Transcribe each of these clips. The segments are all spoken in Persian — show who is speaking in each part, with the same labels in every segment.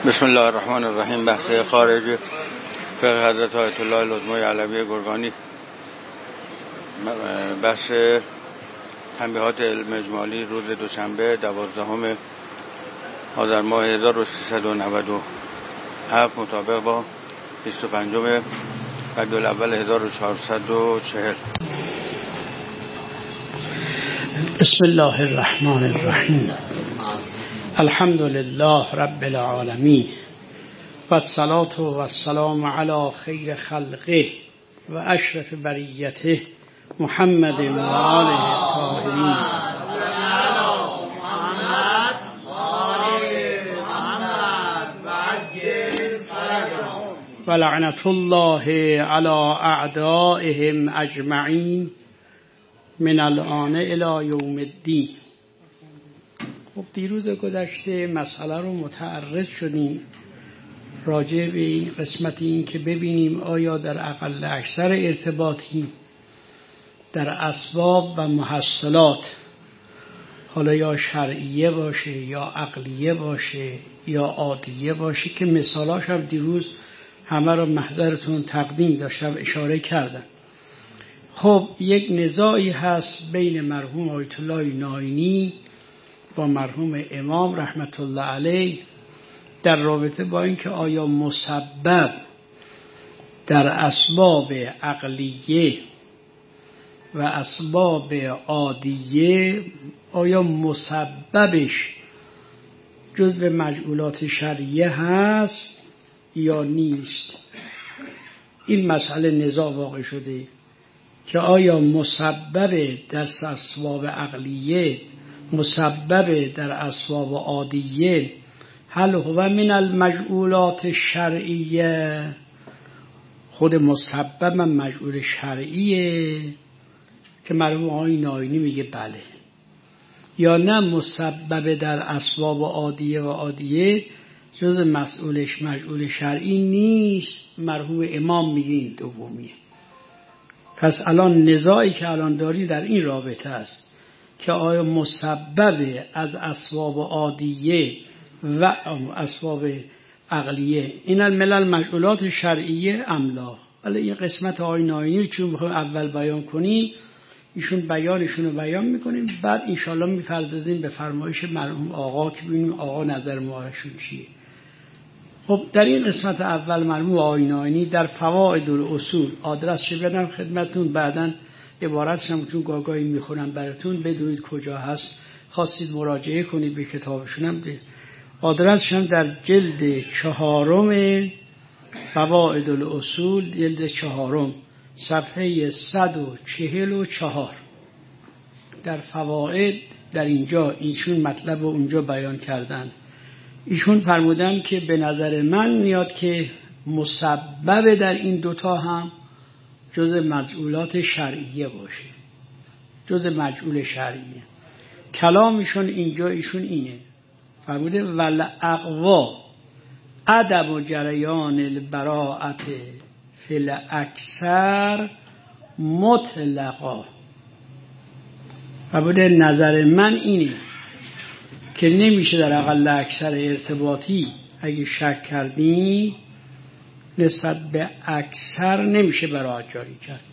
Speaker 1: بسم الله الرحمن الرحیم. بحث خارج فقه حضرت آیت الله العظمی علوی گرگانی، بحث تنبیهات علم اجمالی روز دوشنبه 12 آذر ماه 1397 مطابق با 25 ربیع الاول 1440.
Speaker 2: بسم الله الرحمن الرحیم. الحمد لله رب العالمین و الصلاة و السلام علی خیر خلقه و اشرف بریته محمد و آله الطاهرین. و لعنت الله علی اعدائهم اجمعین من الآن الی یوم الدین. خب دیروز گذشته مسئله رو متعرض شدیم راجع به این قسمت، این که ببینیم آیا در اقل اکثر ارتباطی در اسباب و محصلات، حالا یا شرعیه باشه یا عقلیه باشه یا عادیه باشه، که مثالاش هم دیروز همه رو محضرتون تقدیم داشتم اشاره کردم. خب یک نزاعی هست بین مرحوم آیت الله نائینی با مرحوم امام رحمت الله علیه در رابطه با اینکه آیا مسبب در اسباب عقلیه و اسباب عادیه، آیا مسببش جزء مجعولات شرعیه هست یا نیست. این مسئله نزاع واقع شده که آیا مسبب در اسباب عقلیه، مسبب در اسباب عادیه، هل هو من المجعولات الشرعیه، خود مسبب من مجعول شرعیه، که مرحوم آقای نائینی میگه بله، یا نه مسبب در اسباب عادیه و عادیه جز مسئولش مجعول شرعی نیست، مرحوم امام میگه این دومیه. پس الان نزاعی که الان داری در این رابطه است که آیا مسبب از اسباب عادیه و اسباب عقلیه این الملل مجعولات شرعیه ام لا. ولی این قسمت آقای نائینی چون میخوایم اول بیان کنیم، ایشون بیانشون رو بیان میکنیم، بعد انشالله میپردازیم به فرمایش مرحوم آقا که ببینیم آقا نظر معاشون چیه. خب در این قسمت اول مرحوم آقای نائینی در فواید الاصول، آدرسش بدم خدمتون، بعداً عبارتش هم چون گاگاهی میخونم براتون بدونید کجا هست، خواستید مراجعه کنید به کتابشون هم ده. آدرسش هم در جلد 4 فواید الاصول، جلد 4 صفحه 144. در فواید در اینجا ایشون مطلب رو اونجا بیان کردن. ایشون فرمودن که به نظر من میاد که مسبب در این دوتا هم جز مجعولات شرعیه باشه، جز مجعول شرعیه. کلامشون اینجا ایشون اینه، فرموده والاقوا عدم جریان البراءت فی الاکثر مطلقا. فرموده نظر من اینه که نمیشه در اقل اکثر ارتباطی اگه شک کردیم نسبت به اکثر نمیشه براءت جاری کرد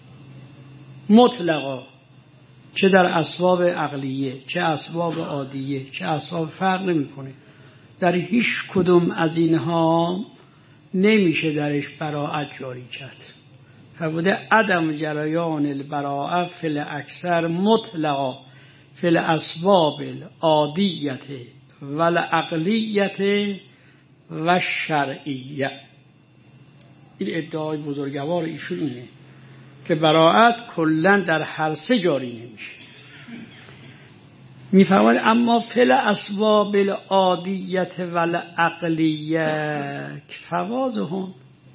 Speaker 2: مطلقا، چه در اسباب عقلیه چه اسباب عادیه چه اسباب، فرق نمیکنه، در هیچ کدوم از اینها نمیشه درش براءت جاری کرد. فرموده عدم جریان البراءه فی الاکثر مطلقا فی الاسباب العادیه و العقلیه و شرعیه. این ادعای بزرگوار ایشون اینه که براءت کلا در هر سه جاری نمیشه. میفرماید اما فی الاسباب العادیه و العقلیه فوازهم،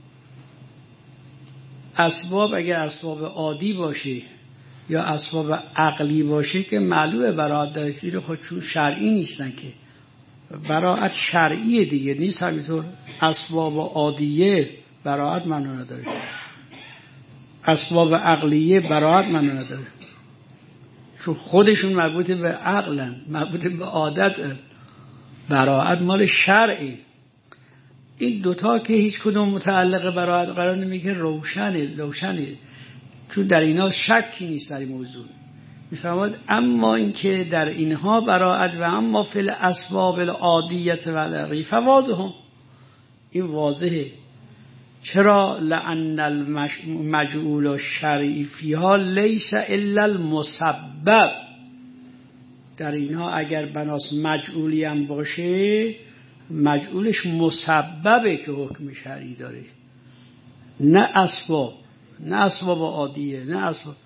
Speaker 2: اسباب اگر اسباب عادی باشه یا اسباب عقلی باشه که معلومه براءت داره، خودشون شرعی نیستن که، براءت شرعیه دیگه، نیست همینطور اسباب عادیه براءت معنا نداره، اسباب عقلیه براءت معنا نداره، چون خودشون مربوط به عقلن، مربوط به عادت. براءت مال شرعی. این دوتا که هیچ کدوم متعلق براعت قرار نمیگه روشنه چون در اینا شکی نیست در این موضوع. میفرماد اما اینکه در اینها براعت و اما فی الاسباب العادیه و العرفی واضحه، این واضحه. چرا؟ لأن المجعول الشرعی فیها لیس الا المسبب. در اینها اگر بناس مجعولی هم باشه، مجعولش مسببه که حکم شرعی داره، نه اسباب عادیه، نه اسباب.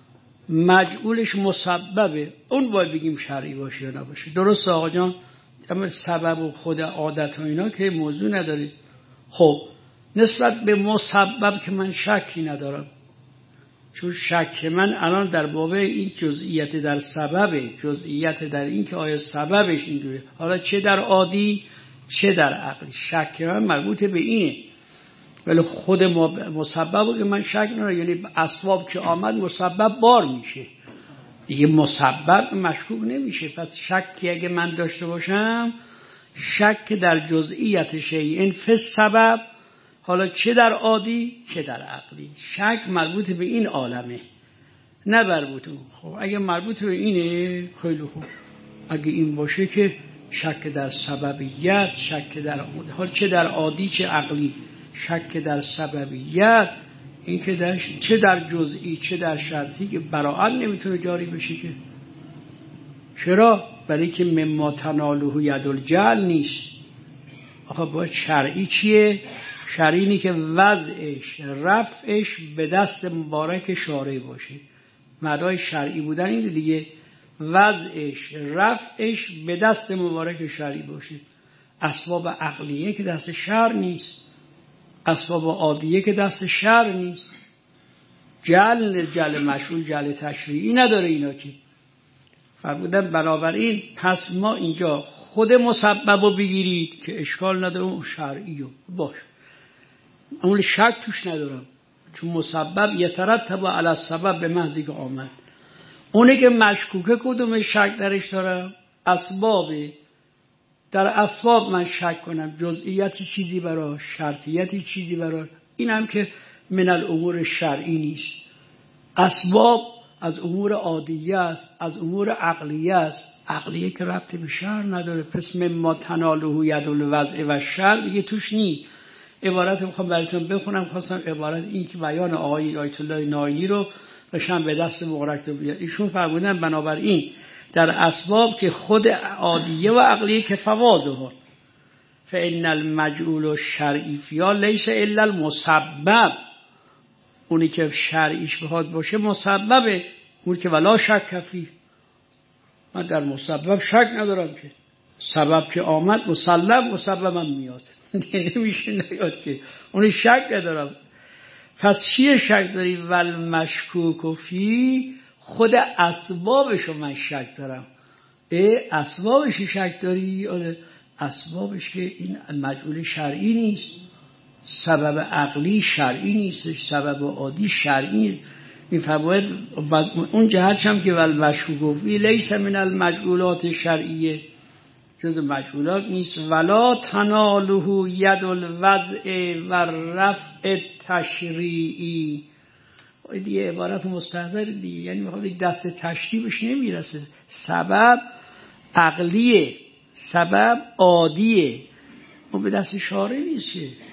Speaker 2: مجعولش مسببه، اون باید بگیم شرعی باشه یا نباشه. درست آقا جان؟ اما سبب و خود عادت و اینا که موضوع نداره. خب نسبت به مسبب که من شکی ندارم، چون شک من الان در باب این جزئیت در سببه، جزئیت در این که آیا سببش اینجوره، حالا چه در عادی چه در عقلی، شک من مربوط به اینه. ولی خود مسبب که من شک ندارم، یعنی اسباب که آمد مسبب بار میشه دیگه، مسبب مشکوک نمیشه. پس شکی اگه من داشته باشم، شک در جزئیت شیء فی سبب، حالا چه در عادی چه در عقلی، شک مربوط به این عالمه، نه مربوط اون. خب اگه مربوط به اینه خیلی خوب، اگه این باشه که شک در سببیت، شک در حال چه در عادی چه عقلی، شک در سببیت، این که چه در جزئی چه در شرطی که براعت نمیتونه جاری بشه که. چرا؟ برای که مما تناله ید الجعل نیست. آخه باید شرعی چیه؟ شرعی اینی که وضعش رفعش به دست مبارک شارع باشه. معنای شرعی بودن این دیگه، وضعش رفعش به دست مبارک شرعی باشه. اسباب عقلیه که دست شرع نیست، اسباب عادیه که دست شرع نیست. جعل مشروع، جعل تشریعی نداره اینا که. فرمودن بنابراین پس ما اینجا خود مسبب رو بگیرید که اشکال نداره، اون شرعی رو باش، اون شک توش ندارم، چون مسبب یترتب علی السبب به محضی که آمد. اونه که مشکوکه کدوم شک درش دارم؟ اسبابه. در اسباب من شک کنم، جزئیاتی چیزی براش، شرطیتی چیزی براش، این هم که من الامور شرعی نیست. اسباب از امور عادیه است، از امور عقلیه است. عقلیه که ربطی به شرع نداره، پس مما تناله ید الوضع و شرع دیگه توش نیست. عبارت میخوام براتون بخونم، خواستم عبارت این که بیان آقای آیت الله نائینی رو بشن به دست مبارک تو بیاد. ایشون فرمودن بنابراین در اسباب که خود عادیه و عقلیه که فواضحه، فإن المجعول الشرعی فیها لیس الا المسبب. اونی که شرعیش بخواد باشه مسببه، اون که ولا شک فیه. من در مسبب شک ندارم که سبب که آمد مسببم میاد، نمیشه نیاد که، اون شک ندارم. پس چیه شک داری؟ ول مشکوک فی، خود اسبابشو من شک دارم. اسبابش شک داری؟ آره اسبابش که این مجعول شرعی نیست، سبب عقلی شرعی نیستش، سبب عادی شرعی. میفرماید اون جهتش هم که ول مشکوک فی لیس من المجعولات شرعیه، جز مجعولات نیست. ولا تناله ید الوضع و رفع تشریعی. دیگه عبارت مستحضر دیگه، یعنی میخواد دست تشریعش نمیرسه. سبب عقلیه، سبب عادیه، اون به دست شارع نیست،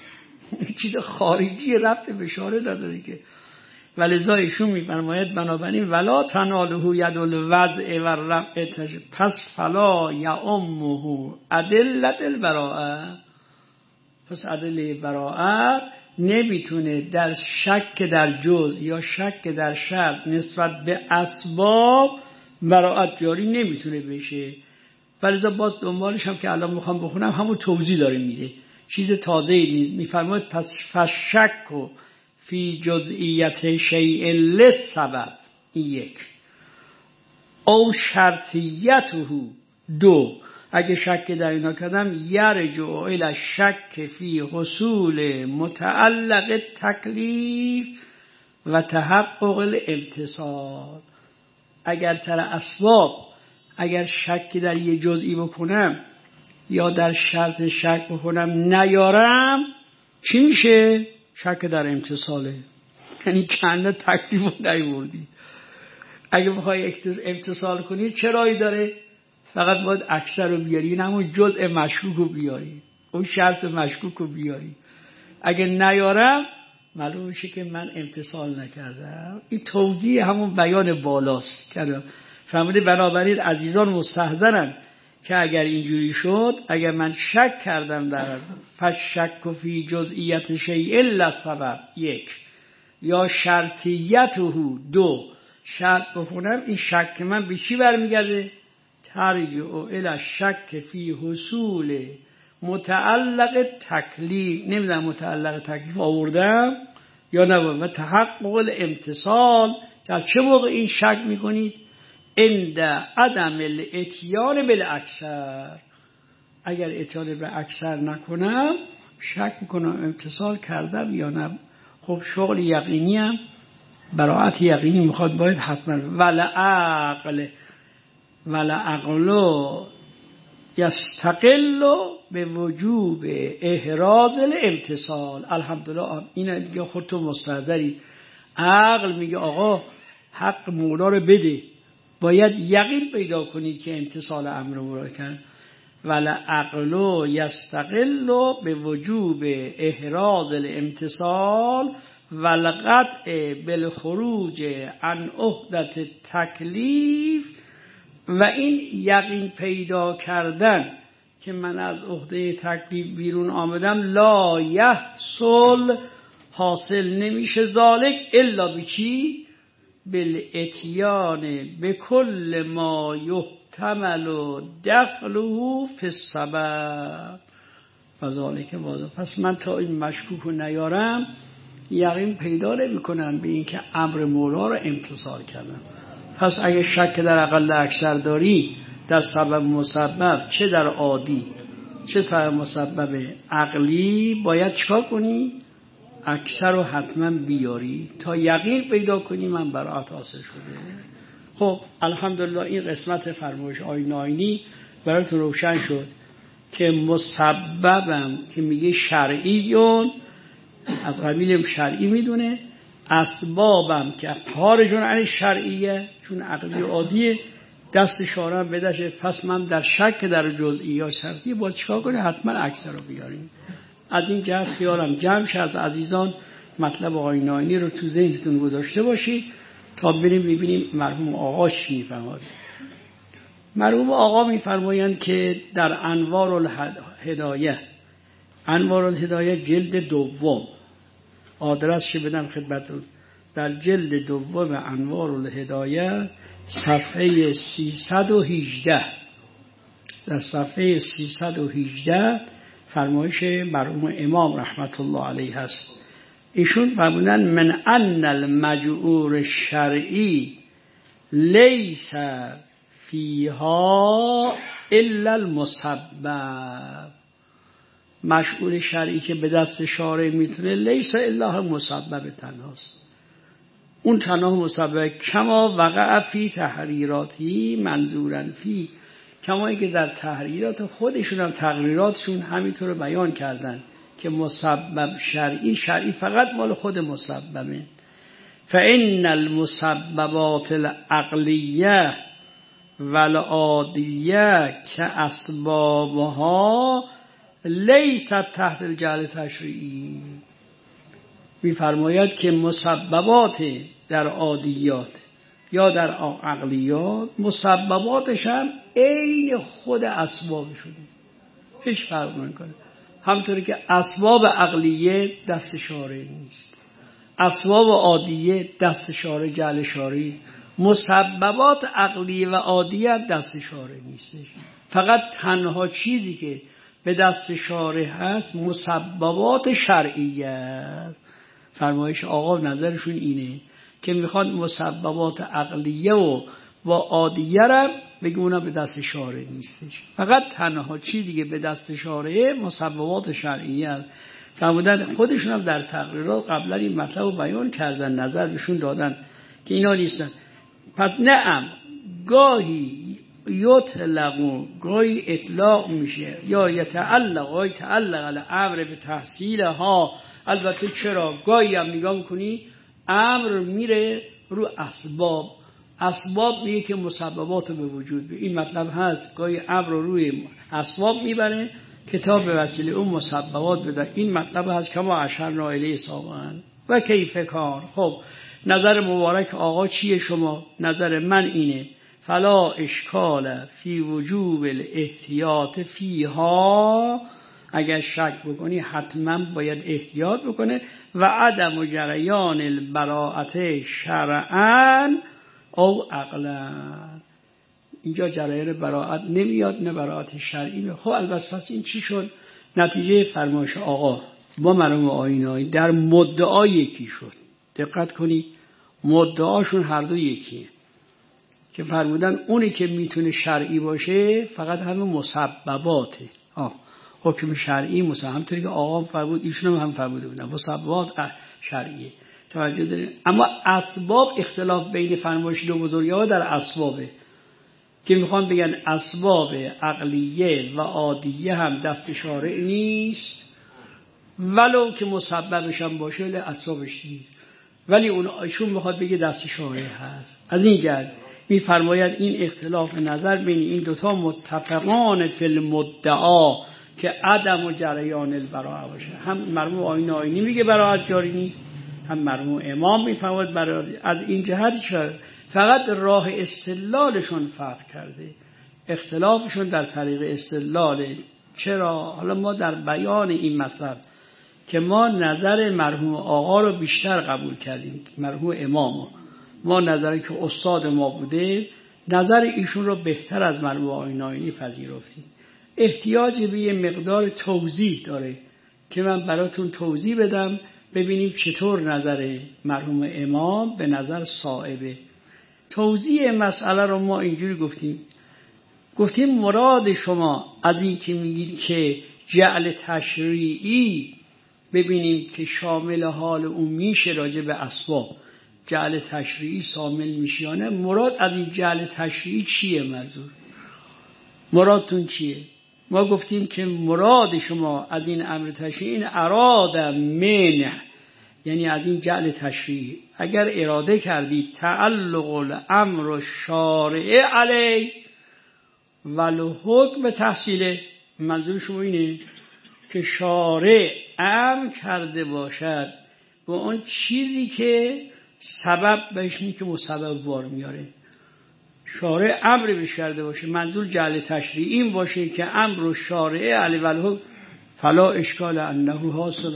Speaker 2: چیز خارجی رفع به شارع نداره که. ولذا ایشون میفرماید بنابراین ولا تناله ید الوضع و رفع تشریع، پس فلا یعمه ادله البراءه. پس ادله براءه نمیتونه در شک در جزء یا شک در شرط نسبت به اسباب براءت جاری نمیتونه بشه. ولذا باز دنبالش هم که الان میخوام بخونم همون توضیح داره میده، چیز تازه نیست. میفرماید پس فشک و فی جزئیت شیء للسبب، این یک، او شرطیته دو، اگه شک در اینا کردم یرجع الی شک فی حصول متعلق تکلیف و تحقق الامتصال. اگر تر اسباب اگر شک در یه جزئی بکنم یا در شرط شک بکنم نیارم، چی میشه؟ شک در امتصاله. یعنی کنه تکلیف رو نیوردی. اگه بخوای امتصال کنی چه راهی داره؟ فقط باید اکثر رو بیاری، این همون جزء مشکوک رو بیاری، اون شرط مشکوک رو بیاری. اگه نیارم معلوم میشه که من امتصال نکردم. این توضیح همون بیان بالاست کردم. فهمیده؟ بنابراین عزیزان مستحضرن که اگر اینجوری شد، اگر من شک کردم در فشک فی جزئیت شیء الا سبب، یک، یا شرطیته، دو، شرط بخونم، این شک من به چی برمیگرده؟ ترجع الی شک فی حصول متعلق تکلیف. نمیدونم متعلق تکلیف آوردم یا نه. و تحقق الامتصال، در چه موقع این شک میکنید؟ عند عدم الاتیان بالاکثر. اگر اتیان به اکثر نکنم شک میکنم امتصال کردم یا نه. خب شغل یقینی هم، براءت یقینی میخواد، باید حتما ولعقل یستقل به وجوب احراز الامتصال. الحمدلله این دیگه خودتون مستحضری. عقل میگه آقا حق مولا رو بده، باید یقین پیدا کنی که امتصال امر مولا کن. ولعقل یستقل به وجوب احراز الامتصال والقطع بالخروج عن عهدة تکلیف. و این یقین پیدا کردن که من از عهده تکلیف بیرون آمدم، لا یحصل، حاصل نمیشه، ذالک الا بچی؟ بالاتیان بكل ما یحتمل دخله فی السبب و ذالک واضح. پس من تا این مشکوک رو نیارم یقین پیدا نمی کنم به این که امر مولا رو امتصال کردم. پس اگه شک در اقل اکثر داری در سبب مسبب، چه در عادی چه سبب مسبب عقلی، باید چکار کنی؟ اکثر رو حتما بیاری تا یقین پیدا کنی من براءت حاصل شده. خب الحمدلله این قسمت فرمایش آیین ناینی براتون روشن شد که مسببم که میگه شرعیون، از قبیل شرعی میدونه، اسبابم که خارجون عن شرعیه، چون عقلی عادیه، دست شارم بدشه. پس من در شک در جزئی یا شرطی باید چیکار کنی؟ حتما اکثر رو بیاریم. از این جهت خیالم جمع شه. از عزیزان مطلب آیین ناینی رو تو ذهنتون گذاشته باشید تا بریم ببینیم مرحوم آقا چی میفرماید. مرحوم آقا میفرمایند که در انوار الهدایه، انوار الهدایه جلد دوم، آدرسش بدم خدمتتون، در جلد دوم انوار الهدایه صفحه 318، در صفحه 318 فرمایش مرحوم امام رحمت الله علیه هست. ایشون فرمودن من ان المجعور الشرعی لیس فیها الا المسبب. مشعور شرعی که به دست شارع میتونه، لیس الا مسبب تنهاست، اون تنها مسبب. کما وقع فی تحریراتی منظورا فی، کما که در تحریرات خودشون هم تقریراتشون همینطور بیان کردن که مسبب شرعی، شرعی فقط مال خود مسببه. فإن المسببات العقلیه والعادیه که اسبابها لیست تحت الجعل تشریعی. می‌فرماید که مسببات در عادیات یا در عقلیات، مسبباتش هم عین خود اسباب شده، هیچ فرق نمی‌کنه. همونطوری که اسباب عقلیه دست شارع نیست، اسباب عادیه دست شارع جعل شارعی، مسببات عقلیه و عادیه دست شارع نیستش. فقط تنها چیزی که به دست شارع هست مسببات شرعیه. فرمایش آقا نظرشون اینه که میخواد مسببات عقلیه و عادیه را بگه اونا به دست شارع نیستش، فقط تنها چیزی که به دست شارعه مسببات شرعیه. فرمودن خودشون هم در تقریرات قبلا این مطلب رو بیان کردن، نظر بهشون دادن که اینا نیستن. پس نعم گاهی یطلق گاهی اطلاق میشه یا یتعلق گاهی تعلق الامر به تحصیل ها. البته چرا گاهی هم نگاه میکنی امر میره رو اسباب، اسباب میگه که مسببات به وجود به این مطلب هست. گاهی امر رو روی اسباب میبره کتاب به وسیله اون مسببات بده. این مطلب هست که ما اشرنا الیه سابقا. و کیف کار. خب نظر مبارک آقا چیه شما؟ نظر من اینه فلا اشکال فی وجوب الاحتیاط فیها. اگر شک بکنی حتما باید احتیاط بکنه. و عدم جریان البراءت شرعا او عقلا. اینجا جریان براءت نمیاد نه براءت شرعی. خب البته پس این چی شد؟ نتیجه فرمایش آقا با مرحوم آیینی در مدعا یکی شد. دقت کنی مدعاشون هر دو یکیه که فرمودن اونی که میتونه شرعی باشه فقط همه مسبباته. حکم شرعی مسبب، همطوری که آقا فرمود ایشون هم فرموده بودن مسببات شرعیه. توجه دارین؟ اما اسباب اختلاف بین فرمایش دو بزرگوار در اسبابه که میخوان بگن اسباب عقلیه و عادیه هم دست شارع نیست ولو که مسببش هم باشه اسبابش نیست، ولی اون ایشون میخواد بگه دست شارع هست. از این جهت میفرماید این اختلاف نظر بین این دوتا متفقان فی المدعا که عدم و جریان البراءه باشه. هم مرحوم آیینی میگه براءت جاری نیست، هم مرحوم امام میفرماید براءت. از این جهت فقط راه استدلالشون فرق کرده، اختلافشون در طریق استدلاله. چرا؟ حالا ما در بیان این مطلب که ما نظر مرحوم آقا رو بیشتر قبول کردیم، مرحوم امام ما نظری که استاد ما بوده نظر ایشون رو بهتر از مرحوم آیینی پذیرفتیم. احتیاج به یه مقدار توضیح داره که من براتون توضیح بدم ببینیم چطور نظر مرحوم امام به نظر صائبه. توضیح مسئله رو ما اینجوری گفتیم مراد شما از این که میگید که جعل تشریعی ببینیم که شامل حال اون میشه راجع به اسباب، جعل تشریعی شامل میشه یا نه؟ مراد از این جعل تشریعی چیه؟ مرادتون چیه؟ ما گفتیم که مراد شما از این امر تشریعی این اراد منع، یعنی از این جعل تشریعی اگر اراده کردید تعلق الامر شارع علی ولو حکم تحصیله، منظور شما اینه که شارع امر کرده باشد و اون چیزی که سبب بهش میگه که مسبب بار میاره. شارع امر بهش کرده باشه، منظور جعل تشریعی این باشه که امر و شارع علی ولو فلا اشکال انه حاصل.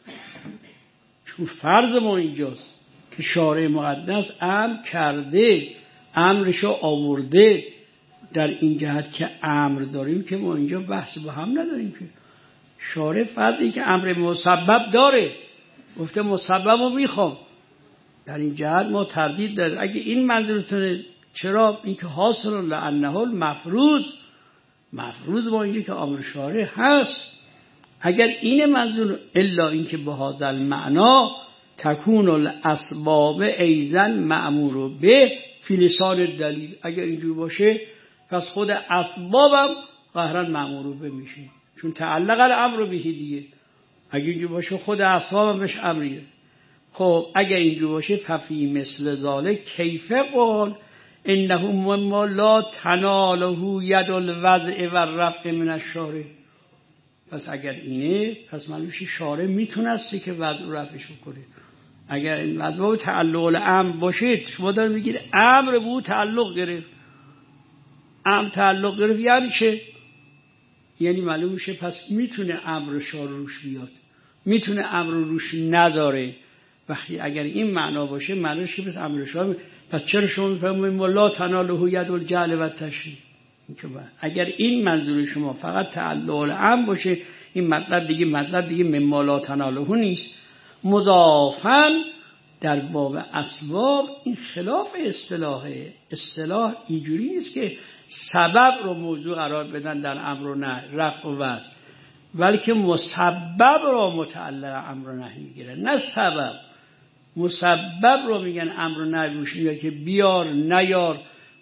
Speaker 2: چون فرض ما اینجاست که شارع مقدس امر کرده، امرشو آورده. در این جهت که امر داریم که ما اینجا بحث با هم نداریم که شارع فرضی که امر مسبب داره، گفته مسببو میخوام. در این جهت ما تردید داریم. اگه این منظورتونه چرا؟ این که حاصل لانه مفروض با اینجا که امر شارع هست. اگر این منظور الا این که به هذا المعنا تکون الاسباب ایضا مأمور به فی لسان الدلیل، اگر اینجور باشه پس خود اسبابم قهرن مأمور به میشه، چون تعلق الامر به دیگه. اگر اینجور باشه خود اسبابم بهش امریه. خب اگر اینجور باشه ففی مثل ذالک کیف قال انه مما لا تناله ید الوضع و الرفع من الشارع. پس اگر اینه پس معلومه شارع میتونسته که وضع و رفعش بکنه. اگر این وضع و تعلق الامر باشه، شما دارید میگید امر به او تعلق گرفت، امر تعلق گرفت یعنی چه؟ یعنی معلوم میشه پس میتونه امر شارع روش بیاد، میتونه امر روش نذاره. وقتی اگر این معنا باشه معنیش که پس امر شارع، پس چرا شما میفهمید لا تناله ید الجعل و التشریع؟ اگر این منظور شما فقط تعلق الامر باشه، این مطلب دیگه مما لا تناله نیست. مضافاً در باب اسباب این خلاف اصطلاحه. اصطلاح اینجوری نیست که سبب رو موضوع قرار بدن در امر و نهی، رفع و وصل، بلکه مسبب رو متعلق امر و نهی میگیرن، نه سبب. مسبب رو میگن امر و نهی روش میاد که بیار نیار،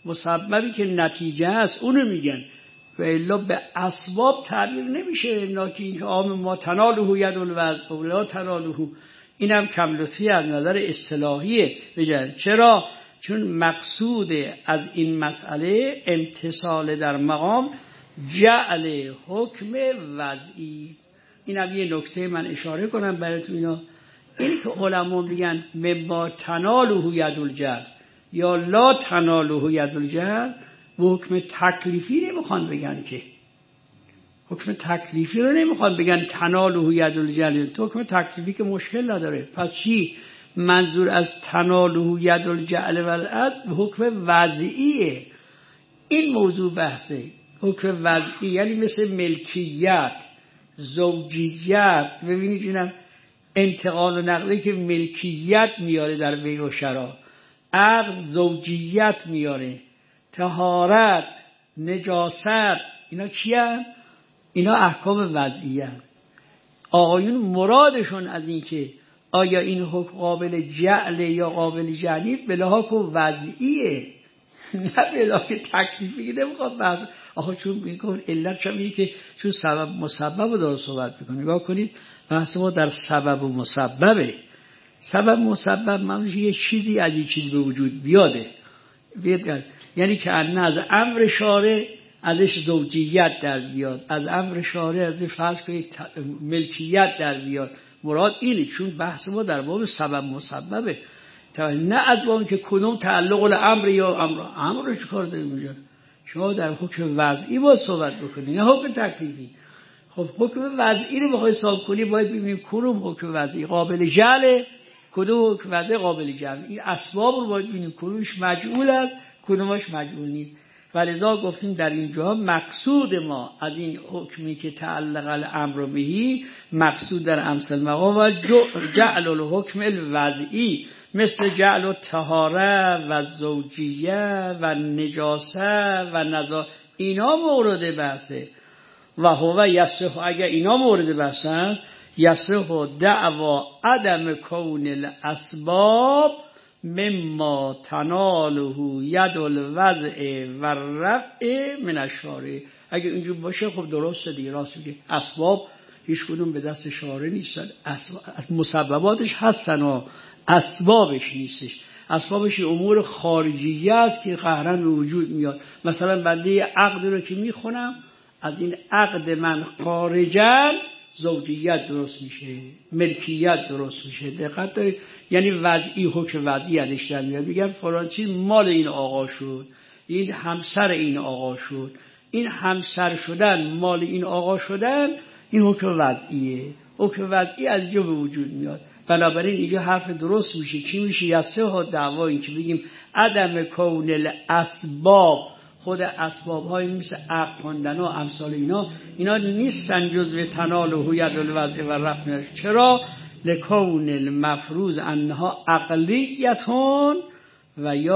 Speaker 2: مسببی که نتیجه است اونو میگن و الا به اسباب تعبیر نمیشه. ناکی این عام ما تناله ید الوضع و لا تناله، اینم کم لطفی از نظر اصطلاحیه بجن. چرا؟ چون مقصود از این مسئله امتصال در مقام جعل حکم وضعی است. اینم یه نکته من اشاره کنم براتون. اینا این که علما میگن مما تناله ید الجعل یا لا تناله ید الجعل، و حکم تکلیفی نمیخوان بگن، که حکم تکلیفی رو نمیخوان بگن تناله ید الجعل. تو حکم تکلیفی که مشکل نداره. پس چی منظور از تناله ید الجعل والعد؟ حکم وضعیه. این موضوع بحثه. حکم وضعی یعنی مثل ملکیت، زوجیت. ببینید اینم انتقال و نقلی که ملکیت میاره در بیع و شرا، عقد زوجیت میاره، طهارت، نجاست، اینا چیه؟ اینا احکام وضعیه. آقایون مرادشون از این که آیا این حکم قابل جعل یا قابل جعل نیست به لحاظ وضعیه، نه به لحاظ تکلیفی. نمیخواد بحث آخه چون میگن علت چه که چون سبب مسبب رو داره صحبت میکنه. نگاه کنید بحث ما در سبب و مسببه. سبب مسبب معنیش یه چیزی از این چیز به وجود بیاده. یعنی که از امر شارع ازش زوجیت در بیاد، از امر شارع ازش فرض کنید ملکیت در بیاد. مراد اینه، چون بحث ما در باب سبب مسببه، نه از باب که کدوم تعلق الامر یا امر رو چیکار داریم اونجا. شما در حکم وضعی باید صحبت بکنید، نه حکم تکلیفی. خب حکم وضعی رو بخوای حساب کنی باید ببینیم کدوم حکم وضعی قابل جعل، کدوم حکم وضعی قابل جعل. این اسباب رو باید ببینیم کدومش مجعول است کدومش مجعول نیست. ولذا گفتیم در اینجا مقصود ما از این حکمی که تعلق الامر بهی، مقصود در امثال مقام و جعل الحکم الوضعی، مثل جعل الطهاره و زوجیه و نجاسه و نزا. اینا مورد بحثه. و هو یصح، اگر اینا مورد بحثن، یصح دعوا عدم کون الاسباب مما تناله ید الوضع و رفع من الشارع. اگه اینجور باشه خب درسته دیگه، راست میگه. اسباب هیچ کدوم به دست شارع نیستن، مسبباتش هستن و اسبابش نیستش. اسبابش امور خارجیه است که قهرن به وجود میاد. مثلا بنده عقد رو که میخونم، از این عقد من خارجن زوجیت درست میشه، ملکیت درست میشه. دقت دارید؟ یعنی وضعی، حکم وضعی ازش در میاد. میگن فلان چیز مال این آقا شد، این همسر این آقا شد. این همسر شدن، مال این آقا شدن، این حکم وضعیه. حکم وضعی از اینجا به وجود میاد. بنابراین اینجا حرف درست میشه. چی میشه؟ یصح دعوا، این که بگیم عدم کون الاسباب، خود اسباب های مثل عقد خواندن و امثال اینا نیستن جزو تناله ید الوضع و رفع. چرا؟ لکون المفروض انها عقلیتون و یا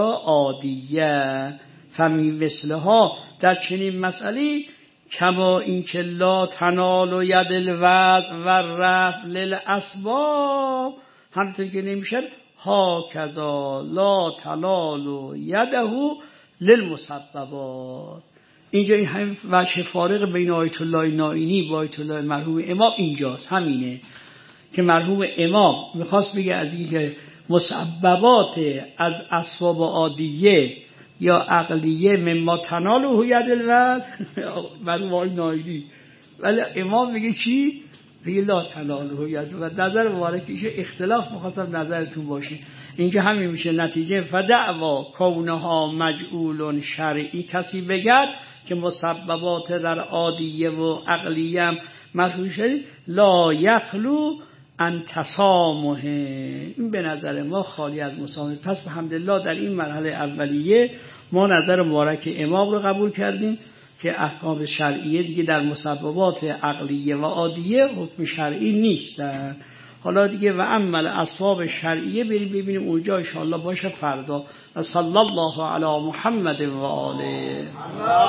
Speaker 2: عادیه. فمی مثلها، در چنین مسئله، کما این که لا تنال ید الوضع و رفع للاسباب، همونطور که نمیشد ها کذا لا تنال یده للمسببات. اینجا این همین وجه فارق بین آیت الله نائینی و آیت الله مرحوم امام اینجاست. همینه که مرحوم امام میخواست بگه از این که مسببات از اسباب عادیه یا عقلیه مما تناله ید الوضع، مرحوم آیت نائینی، ولی امام میگه چی؟ میگه لا تناله ید الوضع. نظر مبارکش اختلاف مخاطب نظرتون باشه. اینجا همین میشه نتیجه. فدعوا کونها مجعول شرعی، کسی بگد که مسببات در عادیه و عقلیه هم مجعول شرعی، لا یخلو ان تسامح، این به نظر ما خالی از مسامحه. پس الحمدلله در این مرحله اولیه ما نظر مبارک امام رو قبول کردیم که احکام شرعیه دیگه در مسببات عقلیه و عادیه حکم شرعی نیستن. حالا دیگه و عمل اسباب شرعیه بریم ببینیم اونجا ان شاء الله باشه فردا. صلی الله علی محمد و آله.